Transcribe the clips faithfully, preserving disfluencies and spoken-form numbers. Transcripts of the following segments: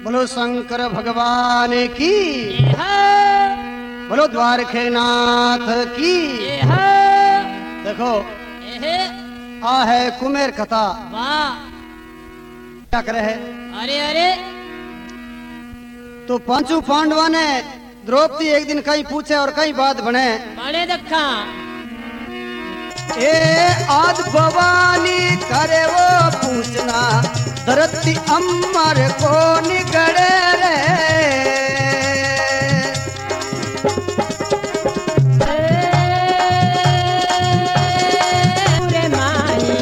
बोलो शंकर भगवान की, बोलो द्वारकेनाथ की। देखो आ है कुमेर कथा। वाह क्या करे है? अरे अरे तो पांचों पांडवा ने द्रौपदी एक दिन कहीं पूछे और कहीं बात बने बड़े दखा ए आज भवानी करे वो पूछना धरती अमर को निगड़े रे। पूरे माई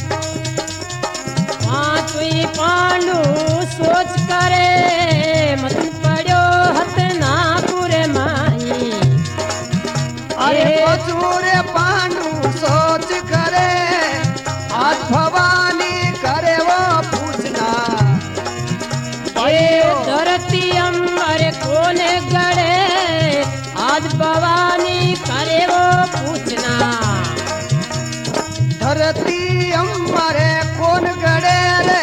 पांचवी पांडु सोच करे मत पड़ो हत ना पूरे माई। अरे पचूरे पांडु सोच करे आज भवानी करे वो पूछना ये धरती अमर कोने गड़े आज भवानी करे वो पूछना। धरती अमर कौन गड़े रे।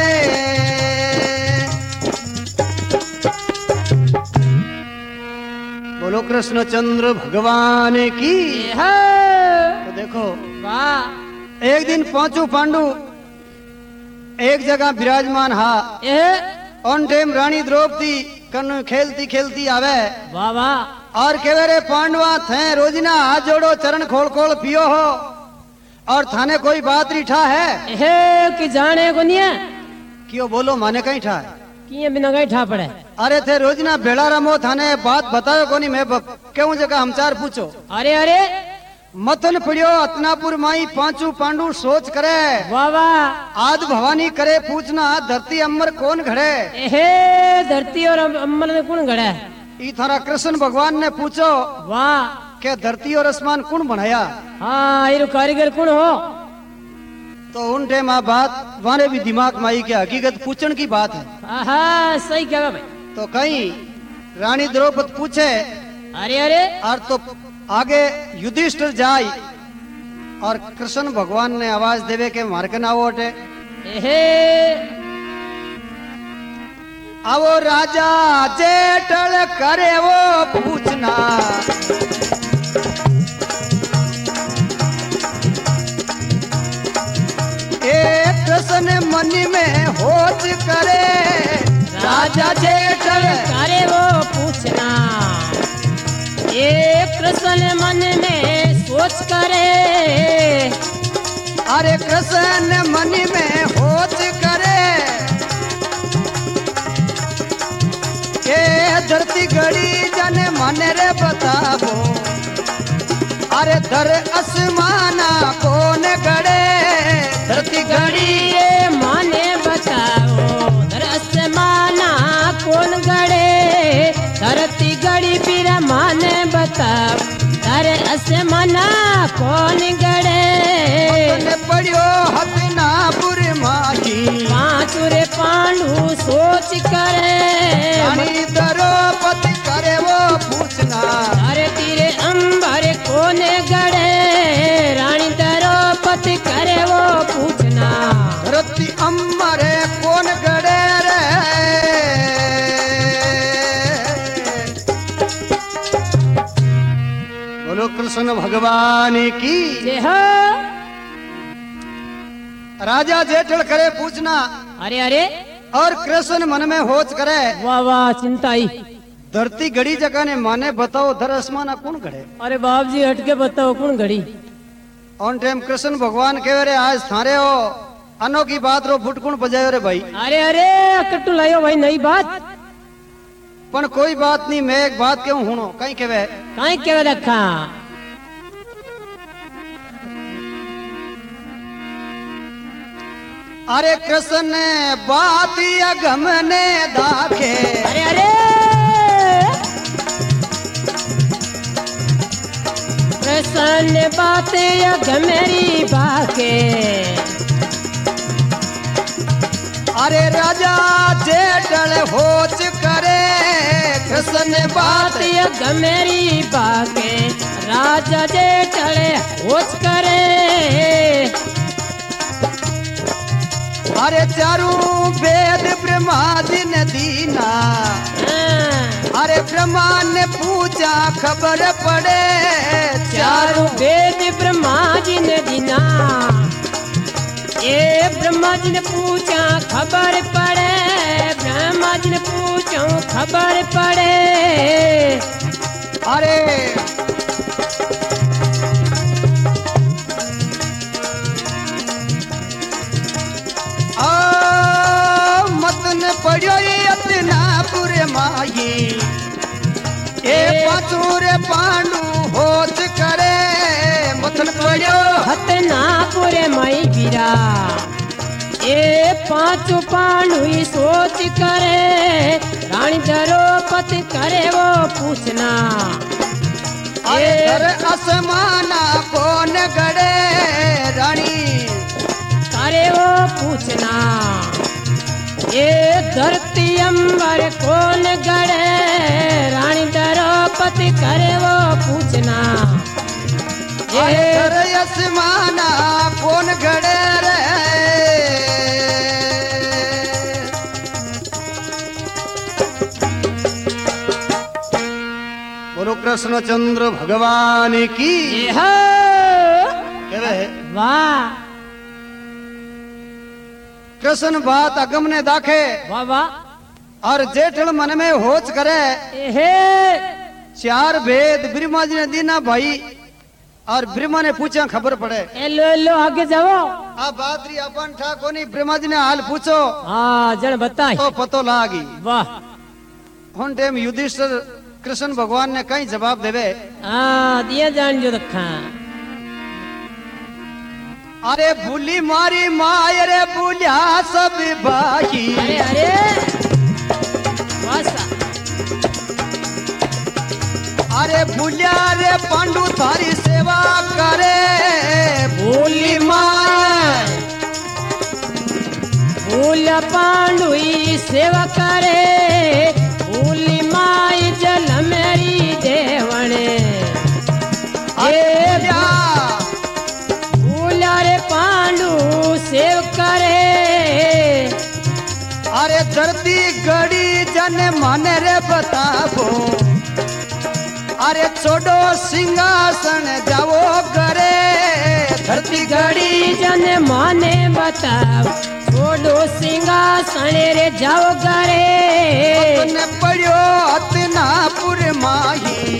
बोलो कृष्णचंद्र भगवान की। तो देखो वाह एक दिन पांचों पांडु एक जगह विराजमान हा। ऑन टाइम रानी द्रौपदी कन खेलती खेलती आवे वाह वाह और केवे रे पांडवा थे रोजना हाथ जोड़ो चरण खोल खोल पियो हो और थाने कोई बात रिठा है हे कि जाने को नहीं क्यों बोलो माने कहीं ठा कि बिना कहीं ठा पड़े। अरे थे रोजना बेड़ा रमो थाने बात बतायो कोनी मैं क्यों जगह हमचार पूछो। अरे अरे मतन पड़ियो अतनापुर माई पांचू पांडु सोच करे वाह वाह आद भवानी करे पूछना धरती अमर कौन घड़े। हे धरती और अमर ने कौन घड़ा है? ई थारा कृष्ण भगवान ने पूछो वाह के धरती और आसमान कौन बनाया। हाँ ये कारीगर कौन हो? तो उन टाइम आ बात वाने भी दिमाग में आई के हकीकत पूछन की बात है। हाँ सही कहा भाई। तो कहीं रानी द्रौपदी पूछे अरे अरे और तो आगे युधिष्ठिर जाय और कृष्ण भगवान ने आवाज देवे के मार के ना वोटे हे आवो राजा जेठल करे वो पूछना एक कृष्ण मन में होश करे राजा जेठल करे वो पूछना ये कृष्ण मन में सोच करे। अरे कृष्ण मन में होश करे ये धरती घड़ी जन मन रे बताबो अरे धर आसमाना कौन गड़े। धरती घड़ी ये माने बताओ धर आसमाना कौन गड़े। धरती गड़ी फिर माने बताओ धर आसमाना कौन गड़े। पड़ियो हतना बुरे माही पांचुरे पांडु सोच करे रानी द्रौपदी करे वो पूछना अरे तेरे अंबर कोने गड़े। रानी द्रौपदी करे वो पूछना धरती अमर कौन गड़े रे। बोलो कृष्ण भगवान की। जय हो। राजा जेठल करे पूछना अरे अरे और कृष्ण मन में होच करे वाह वाह चिंता आई। धरती घड़ी जगह ने माने बताओ धर आसमाना कौन घड़े। अरे बाप जी हटके बताओ कौन घड़ी। ऑन टाइम कृष्ण भगवान कहे रे आज थारे हो अनोखी बात रो फुटकुण बजायो रे भाई। अरे अरे कट्टू लायो भाई नई बात पण कोई बात नहीं मैं एक बात क्यों हुनो कहीं केवे काई के रखा। अरे कृष्ण बात अगम ने दाखे अरे अरे कृष्ण बात मेरी बाके। अरे राजा जेठल होच करे कृष्ण बात मेरी बाके। राजा जेठल होच करे अरे चारू वेद ब्रह्मा जी ने दीना। हाँ, अरे ब्रह्मा ने पूछा खबर पड़े चारों वेद ब्रह्मा जी ने दीना। ये ब्रह्मा जी ने पूछा खबर पड़े, ब्रह्मा जी ने पूछा खबर पड़े। अरे आ मतन पड़ो इतना पूरे माही ए पाचूरे पांडु होच करे मतन पड़ो हतना पूरे माई बीरा। ये पांचों पांडु ही सोच करे, रानी द्रौपदी करे वो पूछना। अरे घर आसमाना कौन गड़े रानी करे वो पूछना। ये धरती अंबर कौन गड़े, रानी द्रौपदी करे वो पूछना। ये घर आसमाना कौन गड़े रे। बोलो कृष्णचंद्र भगवान की ये हो। कहवे वाह कृष्ण बात अगम ने दाखे वाह वाह। और जेठल मन में होच करे। हे चार भेद ब्रह्मा जी ने दीना भाई, और ब्रह्मा ने पूछा खबर पड़े। ए लो लो आगे जाओ। आ बातरी अपन ठा कोनी ब्रह्मा जी ने हाल पूछो हाँ जन बताई तो पतो लागी। वाह। हुन टाइम युधिष्ठिर कृष्ण भगवान ने कई जवाब देवे। हाँ दिया जान जो रखा। अरे भूली मारी माय रे भूलिया सब भाई। अरे अरे वासा। अरे भूलिया रे पांडु थारी सेवा करे भूली माय। भूल पांडु ही सेवा करे, भूली माई जल मेरी देवणे। अरे भूला रे पांडु सेव करे। अरे धरती गड़ी जन माने रे बताबो। अरे छोड़ो सिंहासन जाओ करे धरती घड़ी जन माने बताओ, छोड़ो सिंहासन रे जाओ करे। ने पड़ो हतनापुर माही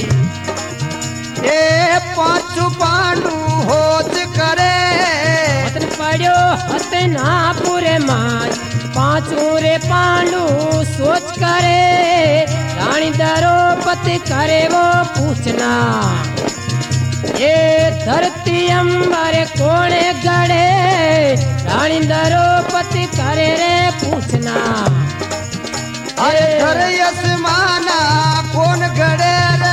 ए पांचू पांडु होच करे। हतन पड़ो हतनापुर माई, पांचों रे पांडु सोच करे, रानी द्रौपदी करे वो पूछना। ये धरती अंबर कोने गड़े, रानी द्रौपदी करे रे पूछना। अरे घर आसमाना कौन गड़े रे।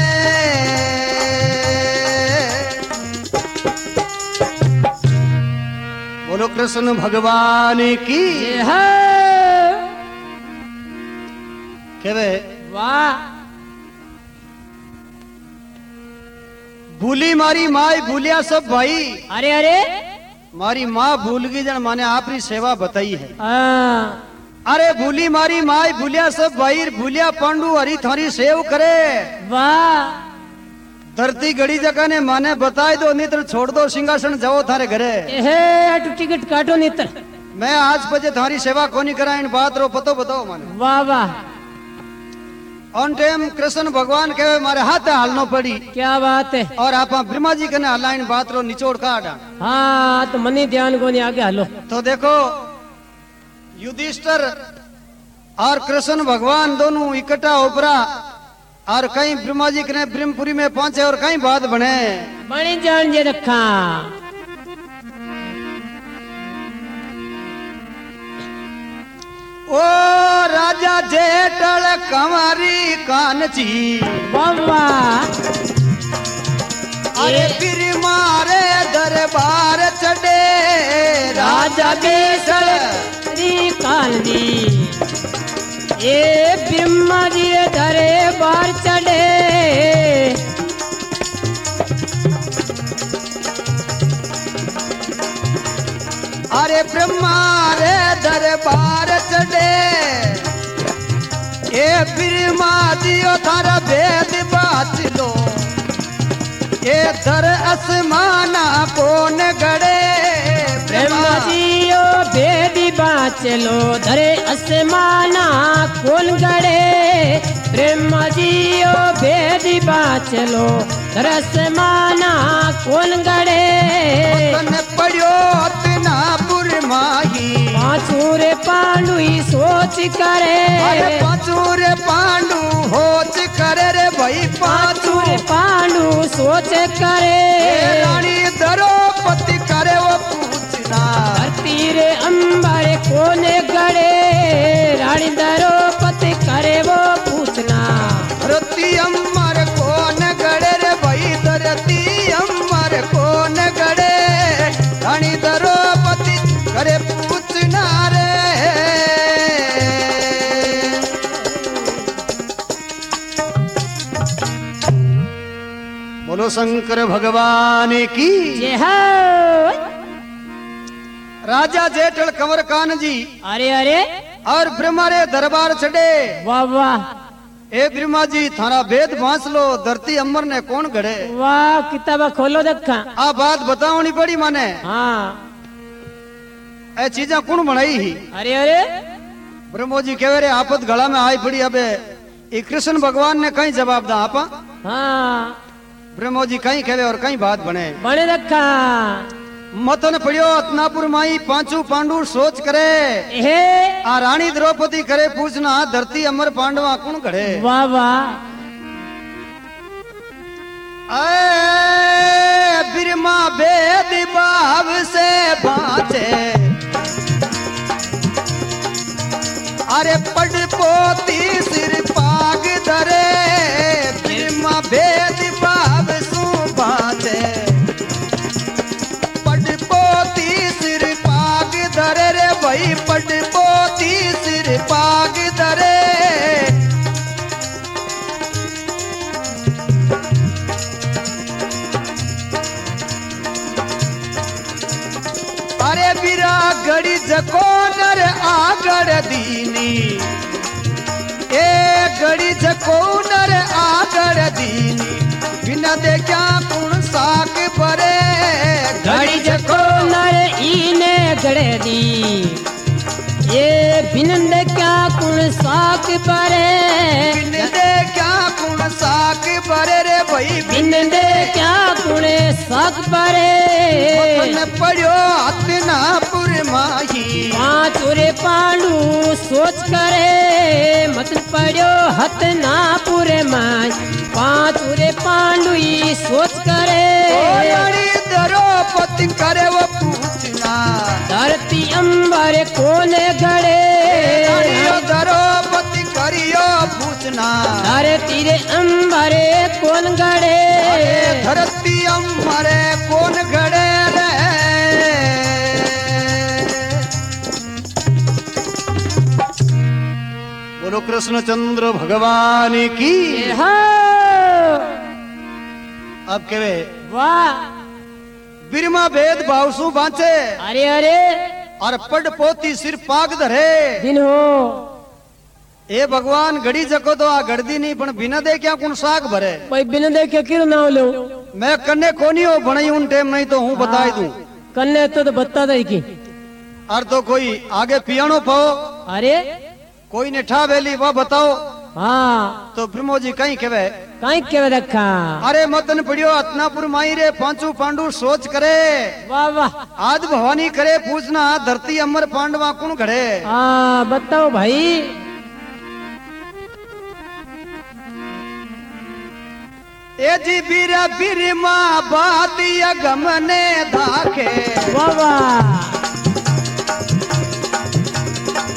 बोलो कृष्ण भगवान की ये है। कहवे वाह। भूली मारी माई भूलिया सब भाई। अरे अरे मारी माँ भूल गई जन माने आपरी सेवा बताई है। हाँ अरे भूली मारी माई भूलिया सब भाई, भूलिया पांडु हरी थारी सेव करे। वाह। धरती गड़ी जगह ने माने बताई दो, नहीं तो छोड़ दो सिंहासन जाओ थारे घरे। हे टिकट काटो नहीं तर। मैं आज बजे थारी सेवा कोनी करा इन बात रो पतो बताओ माने। वाह वाह। ऑन टाइम कृष्ण भगवान कहे मारे हाथ हालनो पड़ी। क्या बात है। और आप ब्रह्मा जी कने हलाइन बात रो निचोड़ काट। हाँ तो मनी ध्यान को नहीं आगे हलो। तो देखो युधिष्ठिर और कृष्ण भगवान दोनों इकट्ठा उपरा, और कहीं ब्रह्मा जी कने ब्रह्मपुरी में पहुंचे और कहीं बात बने। बड़ी जान जे रखा। ओ राजा जेठल कंवारी कानची। बाबा अरे फिर मारे दरबार चढ़े राजा जेठल री काली। ये ब्रह्मा जी धरे बार चढ़े। अरे ब्रह्मा रे दरबार चढ़े यो थारा भेद बाच लो ये दर आसमाना कौन गड़े ब्रह्मा जी यो भेद बाच लो धरे आसमाना कौन गड़े ब्रह्मा जी यो भेद बाच लो धरे आसमाना कौन गड़े तन पड़ियो अतना पुर माही पांचू रे पांडु ही सोच करे अरे पांचू रे पांडु होच करे रे भाई पांचू रे पांडु सोच करे रानी द्रौपदी करे वो पूछना धरती रे अंबर कोने गड़े रानी द्रौपदी करे वो पूछना धरती अमर कौन गड़े रे भाई धरती अमर कौन गड़े रानी द्रौपदी करे पूछना रे बोलो शंकर भगवान की जय हो। राजा जेठल कंवर कान जी अरे अरे और ब्रह्मा रे दरबार छड़े वाह वाह ए ब्रह्मा जी थारा वेद भांस लो धरती अमर ने कौन गढ़े वाह किताबा खोलो देखा आ बात बतावनी पड़ी माने हाँ ए चीजा कौन बनाई ही अरे अरे ब्रह्मो जी कहे रे आपत गला में आई पड़ी अबे ये कृष्ण भगवान ने कहीं जवाब दा आपा हाँ ब्रह्मो जी कहीं कहे और कहीं बात बने बने रखा मतन पड़ियो अतनापुर माई पांचू पांडु सोच करे हे आ रानी द्रौपदी करे पूछना धरती अमर पांडवा कौन गढ़े वाह वाह ऐ बिरमा वेद भाव से बाँचे अरे पढ़ पोती सिर पाग धरे बिरमा वेद भाव सु बाँचे पढ़ पोती सिर पाग धरे रे भाई पढ़ पोती सिर पाग धरे अरे बिरा गड़ी जको नर आगड़ दीनी ए गड़ी जको नर आगड़ दीनी बिना देखा कुण साक परे घड़ी जको नर ईने गड़े दी ये बिनंद क्या कुण साक परे बिन दे क्या कुण साक परे रे भाई बिनंद क्या कुण साक परे मन पड़ियो अतना पुर माही पांच रे पांडु सोच करे मतन पड़ियो हत ना पूरे माई पांच रे पांडु ही सोच करे रानी द्रौपदी करे वो पूछना धरती अंबर कोने गड़े रानी द्रौपदी करियो पूछना धरती रे अंबरे कौन गड़े धरती अमरे कौन गड़े रे बोलो कृष्णचंद्र भगवान की अब केवे वाह बिरमा भेद भावसु बांचे अरे अरे और पड़ पोती सिर पाग धरे दिन हो ए भगवान घड़ी जको तो आ गड़दी नहीं पण बिना दे क्या कुण साग भरे भाई बिना देखे क्यों ना लो मैं कन्ने कोनी हो बनाई उन टाइम नहीं तो हूँ बताई दूं कन्ने तो, तो बता दे की और तो कोई आगे पियानो पाओ अरे कोई ने ठा वेली वह बताओ हाँ तो ब्रह्मो जी कहीं केवे कहीं के रखा अरे मतन पड़ियो अतनापुर माई रे पांचू पांडु सोच करे वाह वाह आज भवानी करे पूछना धरती अमर पांडवा कौन घड़े हाँ बताओ भाई ए जी बीरा बीरमा बात यगम ने धाके वाह वाह